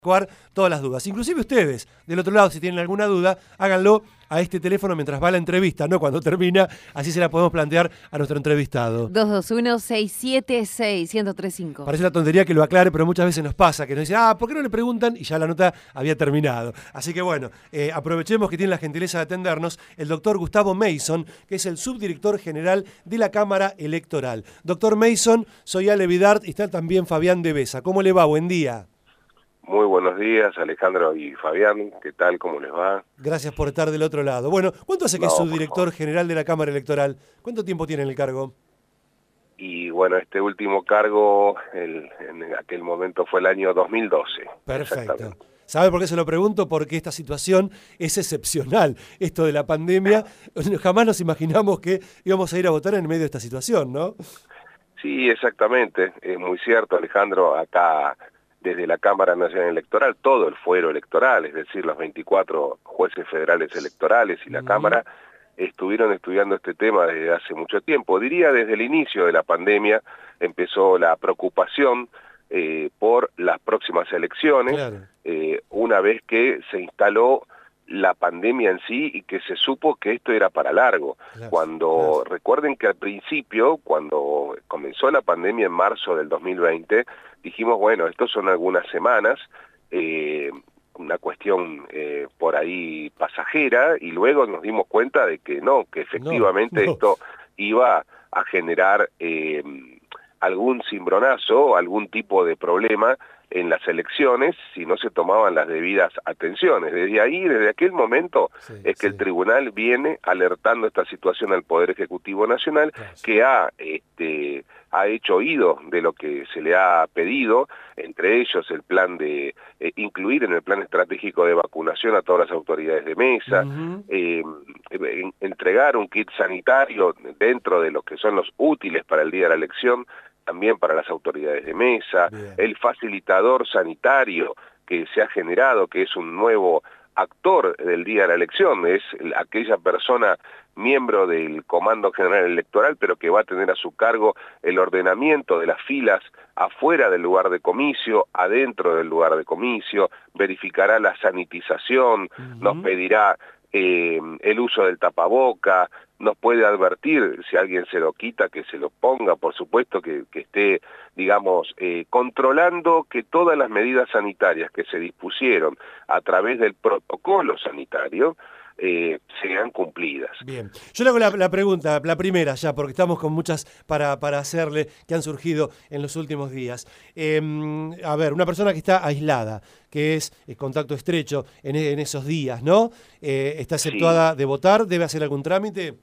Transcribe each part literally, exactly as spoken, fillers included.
todas las dudas. Inclusive ustedes, del otro lado, si tienen alguna duda, háganlo a este teléfono mientras va la entrevista, no cuando termina, así se la podemos plantear a nuestro entrevistado. dos dos uno, seis siete seis, uno cero tres cinco. Parece una tontería que lo aclare, pero muchas veces nos pasa, que nos dicen, ah, ¿por qué no le preguntan? Y ya la nota había terminado. Así que bueno, eh, aprovechemos que tiene la gentileza de atendernos el doctor Gustavo Mason, que es el subdirector general de la Cámara Electoral. Doctor Mason, soy Ale Vidart y está también Fabián de Besa. ¿Cómo le va? Buen día. Muy buenos días, Alejandro y Fabián. ¿Qué tal? ¿Cómo les va? Gracias por estar del otro lado. Bueno, ¿cuánto hace que No, es subdirector general de la Cámara Electoral? ¿Cuánto tiempo tiene en el cargo? Y bueno, este último cargo el, en aquel momento fue el año dos mil doce. Perfecto. ¿Sabe por qué se lo pregunto? Porque esta situación es excepcional. Esto de la pandemia, jamás nos imaginamos que íbamos a ir a votar en medio de esta situación, ¿no? Sí, exactamente. Es muy cierto, Alejandro. Acá, desde la Cámara Nacional Electoral, todo el fuero electoral, es decir, los veinticuatro jueces federales electorales y la uh-huh. Cámara, estuvieron estudiando este tema desde hace mucho tiempo. Diría desde el inicio de la pandemia empezó la preocupación eh, por las próximas elecciones, claro. eh, una vez que se instaló la pandemia en sí y que se supo que esto era para largo. Claro, cuando claro. Recuerden que al principio, cuando comenzó la pandemia en marzo del dos mil veinte, dijimos, bueno, estos son algunas semanas, eh, una cuestión eh, por ahí pasajera, y luego nos dimos cuenta de que no, que efectivamente no, no. esto iba a generar eh, algún cimbronazo, algún tipo de problema en las elecciones si no se tomaban las debidas atenciones. Desde ahí, desde aquel momento, sí, es que sí. el tribunal viene alertando esta situación al Poder Ejecutivo Nacional, claro. que ha, este, ha hecho oído de lo que se le ha pedido, entre ellos el plan de eh, incluir en el plan estratégico de vacunación a todas las autoridades de mesa, uh-huh. eh, en, entregar un kit sanitario dentro de lo que son los útiles para el día de la elección, también para las autoridades de mesa, bien. El facilitador sanitario que se ha generado, que es un nuevo actor del día de la elección, es aquella persona miembro del Comando General Electoral, pero que va a tener a su cargo el ordenamiento de las filas afuera del lugar de comicio, adentro del lugar de comicio, verificará la sanitización, uh-huh. nos pedirá eh, el uso del tapaboca, nos puede advertir si alguien se lo quita, que se lo ponga, por supuesto que, que esté, digamos, eh, controlando que todas las medidas sanitarias que se dispusieron a través del protocolo sanitario eh, sean cumplidas. Bien, yo le hago la, la pregunta, la primera ya, porque estamos con muchas para, para hacerle que han surgido en los últimos días. Eh, a ver, una persona que está aislada, que es eh, contacto estrecho en, en esos días, ¿no? Eh, ¿Está exceptuada sí. de votar? ¿Debe hacer algún trámite?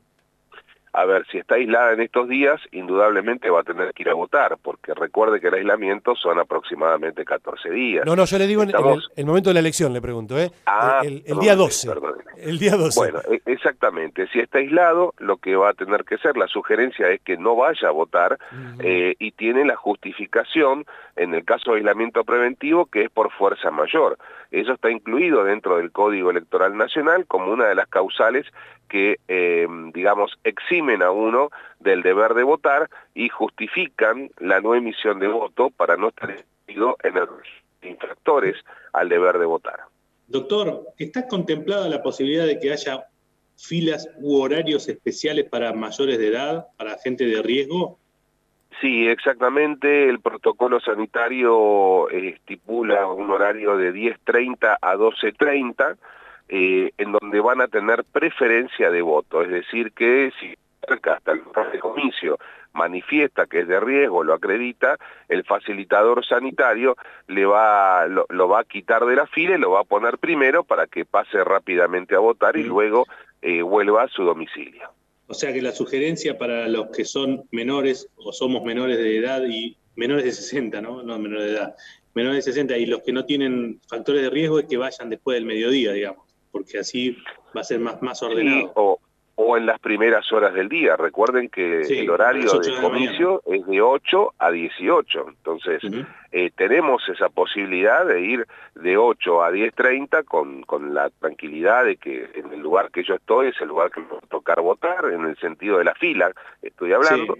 A ver, si está aislada en estos días, indudablemente va a tener que ir a votar, porque recuerde que el aislamiento son aproximadamente catorce días. No, no, yo le digo Estamos... en el, el momento de la elección, le pregunto, ¿eh? Ah, el, el, el día doce. El día doce. Bueno, exactamente. Si está aislado, lo que va a tener que ser, la sugerencia es que no vaya a votar uh-huh. eh, y tiene la justificación, en el caso de aislamiento preventivo, que es por fuerza mayor. Eso está incluido dentro del Código Electoral Nacional como una de las causales que, eh, digamos, eximen a uno del deber de votar y justifican la no emisión de voto para no estar incluido en los infractores al deber de votar. Doctor, ¿está contemplada la posibilidad de que haya filas u horarios especiales para mayores de edad, para gente de riesgo? Sí, exactamente. El protocolo sanitario eh, estipula un horario de diez treinta a doce treinta, eh, en donde van a tener preferencia de voto. Es decir, que si cerca hasta el lugar de comicio manifiesta que es de riesgo, lo acredita, el facilitador sanitario le va lo, lo va a quitar de la fila y lo va a poner primero para que pase rápidamente a votar y luego eh, vuelva a su domicilio. O sea que la sugerencia para los que son menores o somos menores de edad y menores de sesenta, ¿no? No menores de edad, menores de sesenta y los que no tienen factores de riesgo es que vayan después del mediodía, digamos, porque así va a ser más, más ordenado. Sí, o, o en las primeras horas del día. Recuerden que sí, el horario de comicio es de ocho a dieciocho, entonces uh-huh. eh, tenemos esa posibilidad de ir de ocho a diez treinta con, con la tranquilidad de que en el lugar que yo estoy es el lugar que me va a tocar votar, en el sentido de la fila, estoy hablando, sí.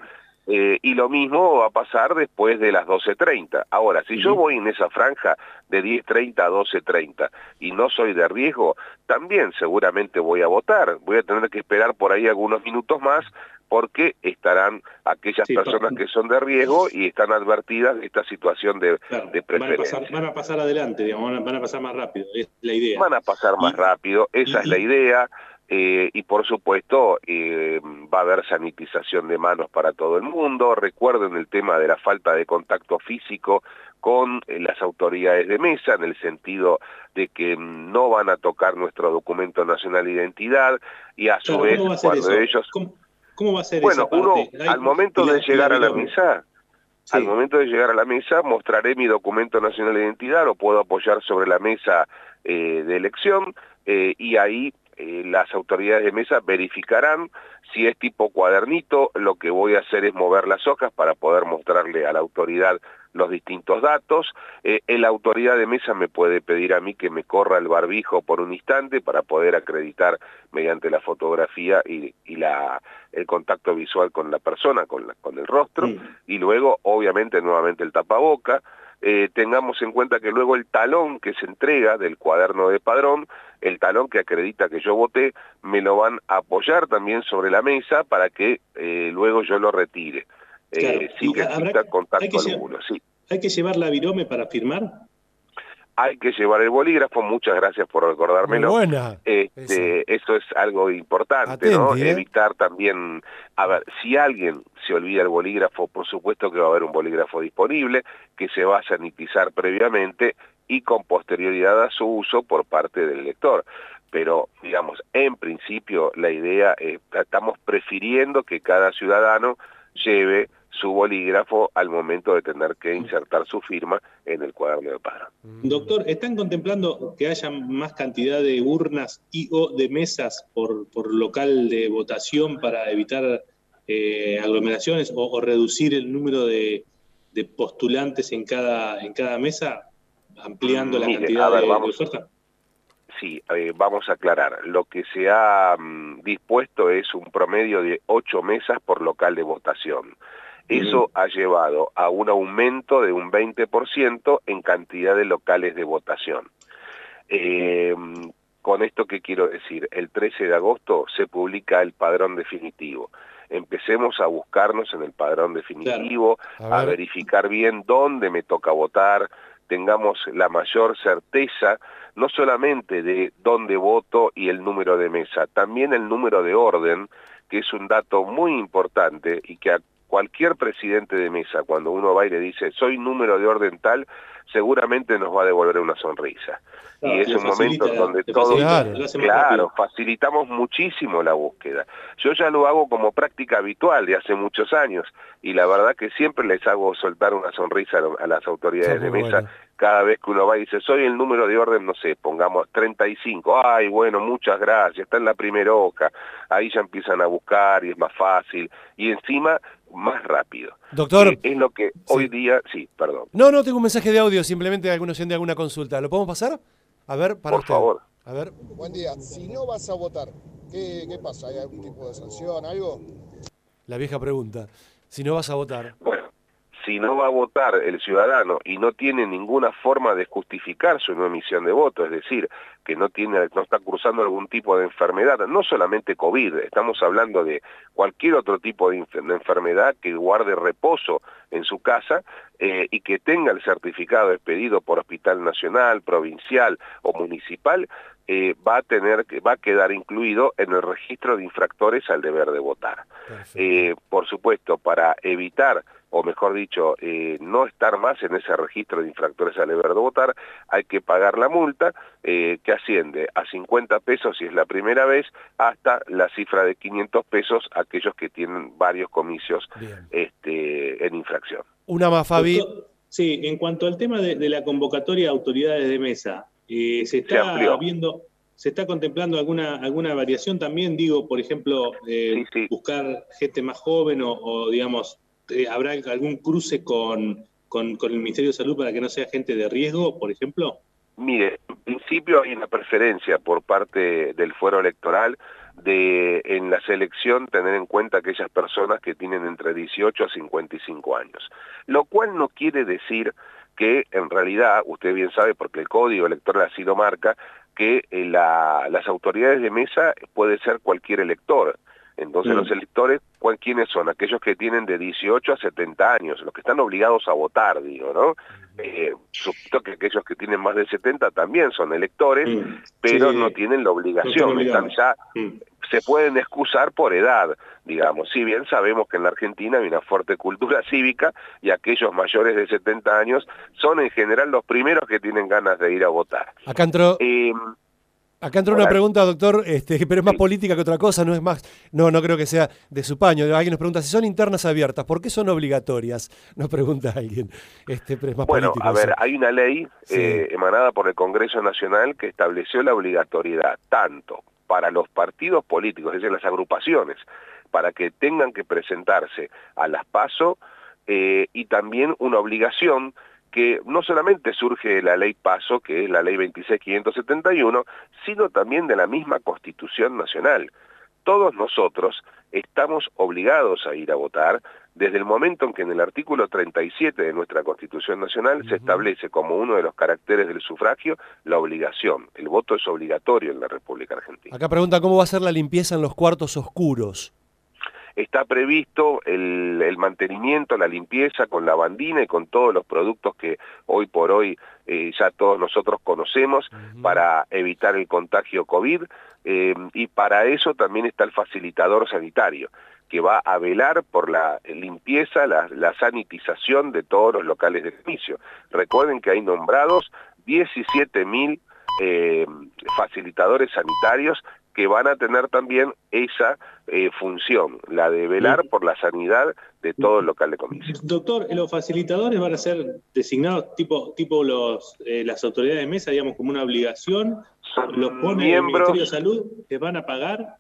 Eh, y lo mismo va a pasar después de las doce treinta. Ahora, si uh-huh. yo voy en esa franja de diez treinta a doce treinta y no soy de riesgo, también seguramente voy a votar. Voy a tener que esperar por ahí algunos minutos más porque estarán aquellas sí, personas que son de riesgo y están advertidas de esta situación de, claro, de preferencia. Van a, pasar, van a pasar adelante, digamos, van a pasar más rápido, es la idea. Van a pasar más y, rápido, esa y, es la idea. Eh, y por supuesto eh, va a haber sanitización de manos para todo el mundo. Recuerden el tema de la falta de contacto físico con eh, las autoridades de mesa, en el sentido de que no van a tocar nuestro documento nacional de identidad y a su claro, vez cuando eso? ellos... ¿Cómo, cómo va a ser bueno, esa parte? uno Hay, al momento de llegar a la mesa... Sí. Al momento de llegar a la mesa mostraré mi documento nacional de identidad, lo puedo apoyar sobre la mesa eh, de elección eh, y ahí eh, las autoridades de mesa verificarán si es tipo cuadernito. Lo que voy a hacer es mover las hojas para poder mostrarle a la autoridad los distintos datos. Eh, la autoridad de mesa me puede pedir a mí que me corra el barbijo por un instante para poder acreditar mediante la fotografía y, y la, el contacto visual con la persona, con, la, con el rostro, mm. y luego obviamente nuevamente el tapaboca. Eh, tengamos en cuenta que luego el talón que se entrega del cuaderno de padrón, el talón que acredita que yo voté, me lo van a apoyar también sobre la mesa para que eh, luego yo lo retire. Claro. Eh, sin que exista contacto alguno, sí. ¿Hay que llevar la virome para firmar? Hay que llevar el bolígrafo, muchas gracias por recordármelo. Muy buena. Este, eso es algo importante, Atenti, ¿no? ¿eh? Evitar también, a ver, si alguien se olvida el bolígrafo, por supuesto que va a haber un bolígrafo disponible, que se va a sanitizar previamente y con posterioridad a su uso por parte del lector. Pero, digamos, en principio la idea, es, estamos prefiriendo que cada ciudadano lleve su bolígrafo al momento de tener que insertar su firma en el cuaderno de padrón. Doctor, ¿están contemplando que haya más cantidad de urnas y o de mesas por, por local de votación para evitar eh, aglomeraciones o, o reducir el número de, de postulantes en cada, en cada mesa, ampliando mm, la mire, cantidad ver, de, vamos, de oferta? Sí, eh, vamos a aclarar. Lo que se ha um, dispuesto es un promedio de ocho mesas por local de votación. Eso uh-huh. ha llevado a un aumento de un veinte por ciento en cantidad de locales de votación. Eh, con esto, ¿qué quiero decir? El trece de agosto se publica el padrón definitivo. Empecemos a buscarnos en el padrón definitivo, claro. a, a verificar bien dónde me toca votar, tengamos la mayor certeza, no solamente de dónde voto y el número de mesa, también el número de orden, que es un dato muy importante y que a cualquier presidente de mesa, cuando uno va y le dice, soy número de orden tal, seguramente nos va a devolver una sonrisa. Claro, y es un momento en donde todos, claro, claro facilitamos muchísimo la búsqueda. Yo ya lo hago como práctica habitual de hace muchos años, y la verdad que siempre les hago soltar una sonrisa a las autoridades de mesa, bueno. cada vez que uno va y dice, soy el número de orden, no sé, pongamos treinta y cinco, ay, bueno, muchas gracias, está en la primera hoja, ahí ya empiezan a buscar y es más fácil, y encima más rápido. Doctor. Eh, es lo que sí. hoy día, sí, perdón. No, no, tengo un mensaje de audio, simplemente de alguna opción de alguna consulta. ¿Lo podemos pasar? A ver, para Por usted. favor. A ver. Buen día. Si no vas a votar, ¿qué, qué pasa? ¿Hay algún tipo de sanción, algo? La vieja pregunta. Si no vas a votar. Bueno, si no va a votar el ciudadano y no tiene ninguna forma de justificar su no emisión de voto, es decir, que no tiene, no está cursando algún tipo de enfermedad, no solamente COVID, estamos hablando de cualquier otro tipo de, de enfermedad que guarde reposo en su casa eh, y que tenga el certificado expedido por Hospital Nacional, Provincial o Municipal, eh, va a tener que va a quedar incluido en el registro de infractores al deber de votar. Eh, por supuesto, para evitar o mejor dicho, eh, no estar más en ese registro de infractores al deber de votar, hay que pagar la multa, eh, que asciende a cincuenta pesos si es la primera vez, hasta la cifra de quinientos pesos aquellos que tienen varios comicios este, en infracción. Una más, Fabi. Doctor, sí, en cuanto al tema de, de la convocatoria de autoridades de mesa, eh, se está se viendo... ¿Se está contemplando alguna alguna variación también? Digo, por ejemplo, eh, sí, sí. buscar gente más joven o, o digamos, eh, ¿habrá algún cruce con, con, con el Ministerio de Salud para que no sea gente de riesgo, por ejemplo? Mire, en principio hay una preferencia por parte del fuero electoral de en la selección tener en cuenta aquellas personas que tienen entre dieciocho a cincuenta y cinco años, lo cual no quiere decir que en realidad, usted bien sabe porque el Código Electoral así lo marca, que eh, la, las autoridades de mesa puede ser cualquier elector. Entonces mm. los electores, ¿quiénes son? Aquellos que tienen de dieciocho a setenta años, los que están obligados a votar, digo, ¿no? Eh, supuesto que aquellos que tienen más de setenta también son electores, mm. pero sí, no tienen la obligación, no están ya, mm. se pueden excusar por edad, digamos. Si bien sabemos que en la Argentina hay una fuerte cultura cívica y aquellos mayores de setenta años son en general los primeros que tienen ganas de ir a votar. Acá entró... Eh, Acá entró una pregunta, doctor, este, pero es más sí. política que otra cosa, no es más, no, no creo que sea de su paño. Alguien nos pregunta si son internas abiertas, ¿por qué son obligatorias? Nos pregunta alguien. Este, pero es más bueno, político, a ver, eso. Hay una ley sí. eh, emanada por el Congreso Nacional que estableció la obligatoriedad tanto para los partidos políticos, es decir, las agrupaciones, para que tengan que presentarse a las PASO eh, y también una obligación que no solamente surge de la ley PASO, que es la ley veintiséis mil quinientos setenta y uno, sino también de la misma Constitución Nacional. Todos nosotros estamos obligados a ir a votar desde el momento en que en el artículo treinta y siete de nuestra Constitución Nacional uh-huh. se establece como uno de los caracteres del sufragio la obligación. El voto es obligatorio en la República Argentina. Acá pregunta cómo va a ser la limpieza en los cuartos oscuros. Está previsto el, el mantenimiento, la limpieza con lavandina y con todos los productos que hoy por hoy eh, ya todos nosotros conocemos uh-huh. para evitar el contagio COVID eh, y para eso también está el facilitador sanitario que va a velar por la limpieza, la, la sanitización de todos los locales de servicio. Recuerden que hay nombrados diecisiete mil eh, facilitadores sanitarios que van a tener también esa eh, función, la de velar por la sanidad de todo el local de comicio. Doctor, ¿los facilitadores van a ser designados tipo tipo los eh, las autoridades de mesa, digamos, como una obligación? Son ¿Los pone miembros, el Ministerio de Salud? ¿Les van a pagar?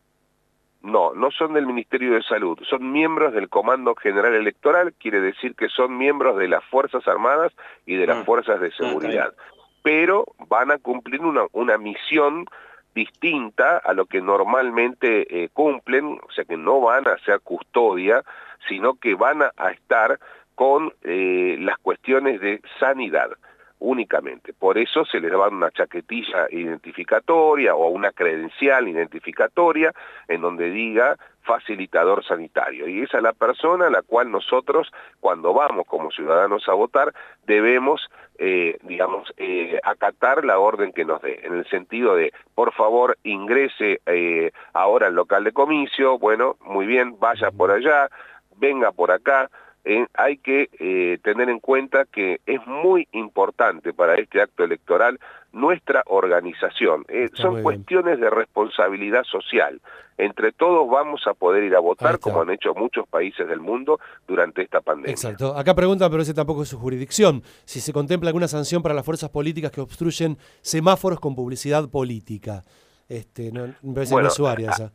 No, no son del Ministerio de Salud, son miembros del Comando General Electoral, quiere decir que son miembros de las Fuerzas Armadas y de las ah, Fuerzas de Seguridad, ah, pero van a cumplir una, una misión distinta a lo que normalmente eh, cumplen, o sea que no van a hacer custodia, sino que van a, a estar con eh, las cuestiones de sanidad únicamente. Por eso se les da una chaquetilla identificatoria o una credencial identificatoria en donde diga facilitador sanitario. Y esa es la persona a la cual nosotros, cuando vamos como ciudadanos a votar, debemos, eh, digamos, eh, acatar la orden que nos dé, en el sentido de, por favor, ingrese eh, ahora al local de comicio, bueno, muy bien, vaya por allá, venga por acá. Eh, hay que eh, tener en cuenta que es muy importante para este acto electoral nuestra organización. Eh, son cuestiones de responsabilidad social. Entre todos vamos a poder ir a votar como han hecho muchos países del mundo durante esta pandemia. Exacto. Acá preguntan, pero ese tampoco es su jurisdicción, si se contempla alguna sanción para las fuerzas políticas que obstruyen semáforos con publicidad política. Este, no, me parece bueno, que no es su área esa.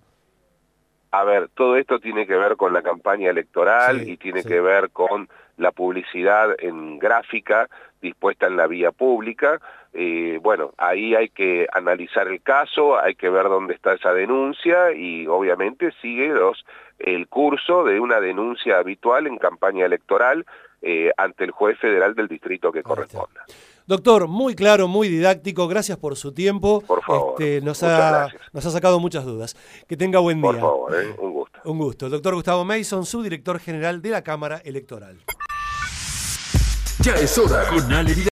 A ver, todo esto tiene que ver con la campaña electoral sí, y tiene sí. que ver con la publicidad en gráfica dispuesta en la vía pública. Eh, bueno, ahí hay que analizar el caso, hay que ver dónde está esa denuncia y obviamente sigue los, el curso de una denuncia habitual en campaña electoral eh, ante el juez federal del distrito que corresponda. Doctor, muy claro, muy didáctico, gracias por su tiempo. Por favor, este, nos, ha, nos ha sacado muchas dudas. Que tenga buen día. Por favor, eh, un gusto. Un gusto. El doctor Gustavo Mason, subdirector general de la Cámara Electoral. Ya es hora con Ale Vidal.